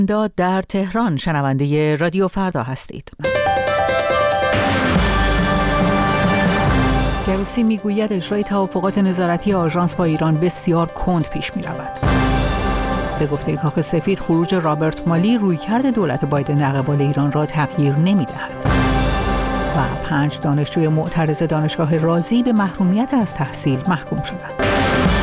در تهران شنونده رادیو فردا هستید. گروسی میگوید اجرای توافقات نظارتی آژانس با ایران بسیار کند پیش می رود. به گفته کاخ سفید خروج رابرت مالی رویکرد دولت بایدن در قبال ایران را تغییر نمی دهد. و 5 دانشجوی معترض دانشگاه رازی به محرومیت از تحصیل محکوم شدند.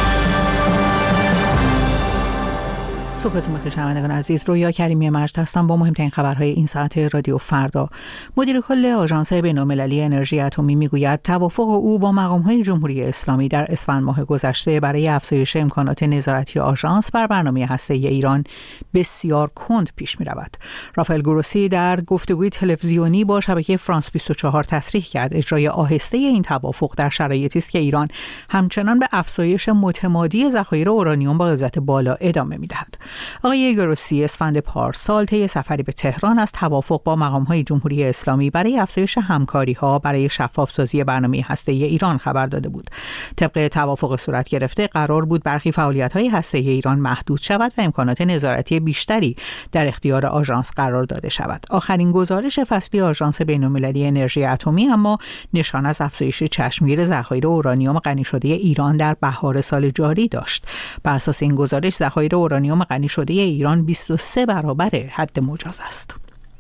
صبحتون بخیر شنوندگان عزیز، رویا کریمی مجد هستم با مهمترین خبرهای این ساعت رادیو فردا. مدیر کل آژانس بین‌المللی انرژی اتمی میگوید توافق او با مقام‌های جمهوری اسلامی در اسفند ماه گذشته برای افزایش امکانات نظارتی آژانس بر برنامه هسته‌ای ایران بسیار کند پیش می‌رود. رافائل گروسی در گفتگوی تلویزیونی با شبکه فرانس 24 تصریح کرد اجرای آهسته این توافق در شرایطی است که ایران همچنان به افزایش متمادی ذخایر اورانیوم با غلظت بالا ادامه می‌دهد. آقای گروسی اسفند پارسال طی سفری به تهران از توافق با مقام‌های جمهوری اسلامی برای افزایش همکاری‌ها برای شفاف‌سازی برنامه هسته‌ای ایران خبر داده بود. طبق توافق صورت گرفته قرار بود برخی فعالیت‌های هسته‌ای ایران محدود شود و امکانات نظارتی بیشتری در اختیار آژانس قرار داده شود. آخرین گزارش فصلی آژانس بین‌المللی انرژی اتمی اما نشان از افزایش چشمگیر ذخایر اورانیوم غنی شده ایران در بهار سال جاری داشت. بر اساس این گزارش ذخایر اورانیوم غنی شده ایران 23 برابر حد مجاز است.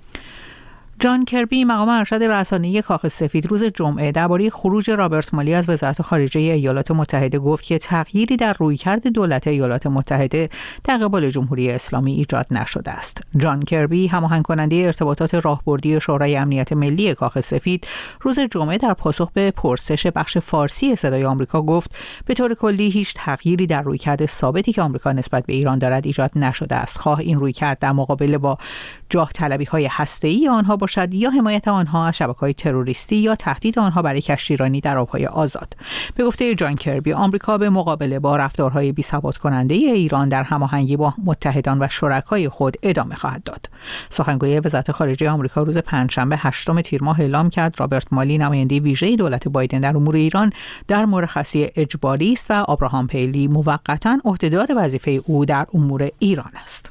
جان کربی مقام ارشد رسانه‌ای کاخ سفید روز جمعه درباره خروج رابرت مالی از وزارت خارجه ایالات متحده گفت که تغییری در رویکرد دولت ایالات متحده در قبال جمهوری اسلامی ایجاد نشده است. جان کربی هماهنگ کننده ارتباطات راهبردی شورای امنیت ملی کاخ سفید روز جمعه در پاسخ به پرسش بخش فارسی صدای آمریکا گفت به طور کلی هیچ تغییری در رویکرد ثابتی که آمریکا نسبت به ایران دارد ایجاد نشده است، خواه این رویکرد در مقابله با جاه طلبی‌های هسته‌ای آنها باشد یا حمایت آنها از شبکه‌های تروریستی یا تهدید آنها برای کشتیرانی در آب‌های آزاد. به گفته جان کربی آمریکا به مقابله با رفتارهای بی‌ثبات کننده ایران در هماهنگی با متحدان و شرکای خود ادامه خواهد داد. سخنگوی وزارت خارجه آمریکا روز پنجشنبه 8 تیر ماه اعلام کرد رابرت مالی نماینده ویژه دولت بایدن در امور ایران در مرخصی اجباری است و آبراهام پیلی موقتاً عهدهدار وظیفه او در امور ایران است.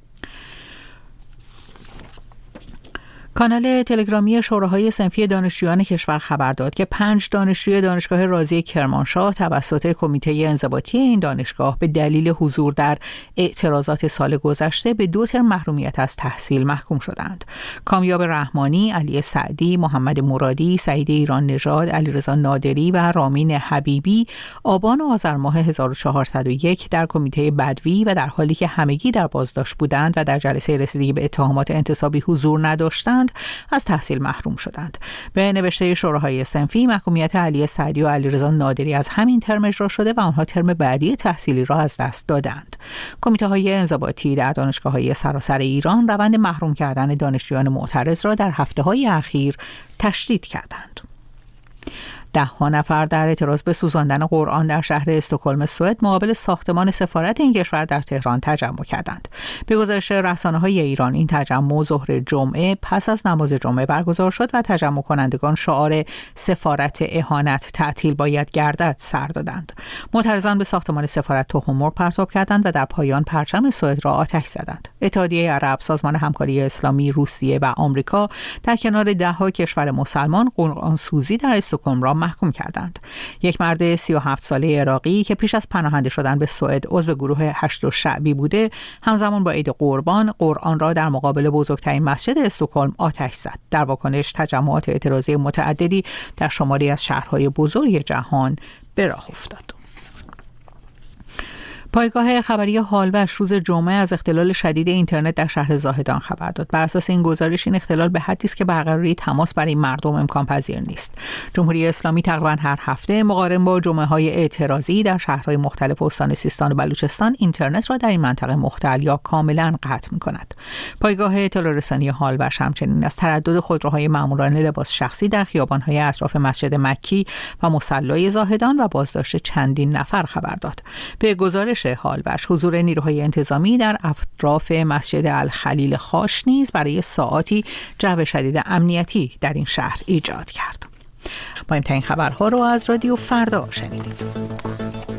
کانال تلگرامی شوراهای صنفی دانشجویان کشور خبر داد که 5 دانشجوی دانشگاه رازی کرمانشاه توسط کمیته انضباطی این دانشگاه به دلیل حضور در اعتراضات سال گذشته به 2 ترم محرومیت از تحصیل محکوم شدند. کامیاب رحمانی، علی سعدی، محمد مرادی، سعید ایران نژاد، علیرضا نادری و رامین حبیبی آبان و آذر ماه 1401 در کمیته بدوی و در حالی که همگی در بازداشت بودند و در جلسه رسیدگی به اتهامات انتصابی حضور نداشتند از تحصیل محروم شدند. به نوشته شوراهای صنفی محکومیت علی سعدی و علیرضا نادری از همین ترم اجرا شده و آنها ترم بعدی تحصیلی را از دست دادند. کمیته‌های انضباطی در دانشگاه‌های سراسر ایران روند محروم کردن دانشجویان معترض را در هفته‌های اخیر تشدید کردند. 10 نفر در اعتراض به سوزاندن قرآن در شهر استکهلم سوئد مقابل ساختمان سفارت این کشور در تهران تجمع کردند. به گزارش رسانه‌های ایران این تجمع ظهر جمعه پس از نماز جمعه برگزار شد و تجمع کنندگان شعار سفارت اهانت تعطیل باید گردد سر دادند. معترضان به ساختمان سفارت تخم مرغ پرتاب کردند و در پایان پرچم سوئد را آتش زدند. اتحادیه عرب، سازمان همکاری اسلامی، روسیه و آمریکا در کنار 10 کشور مسلمان قرآن سوزی در استکهلم را محکوم کردند. یک مرد 37 ساله عراقی که پیش از پناهنده شدن به سوئد عضو گروه 8 شعبی بوده، همزمان با عید قربان قرآن را در مقابل بزرگترین مسجد استکهلم آتش زد. در واکنش تجمعات اعتراضی متعددی در شماری از شهرهای بزرگ جهان به راه افتاد. پایگاه خبری هالوش روز جمعه از اختلال شدید اینترنت در شهر زاهدان خبر داد. بر اساس این گزارش این اختلال به حدی است که برقراری تماس برای مردم امکان پذیر نیست. جمهوری اسلامی تقریبا هر هفته مقارن با جمعه‌های اعتراضی در شهرهای مختلف استان سیستان و بلوچستان اینترنت را در این منطقه مختل یا کاملا قطع می‌کند. پایگاه اطلاع رسانی هالوش همچنین از تردد خودروهای ماموران لباس شخصی در خیابان‌های اطراف مسجد مکی و مصلی زاهدان و بازداشت چندین نفر خبر داد. به گزارش هالوش حضور نیروهای انتظامی در اطراف مسجد الخلیل خاش نیز برای ساعاتی جو شدید امنیتی در این شهر ایجاد کرد. مهمترین خبرها رو از رادیو فردا شنیدید.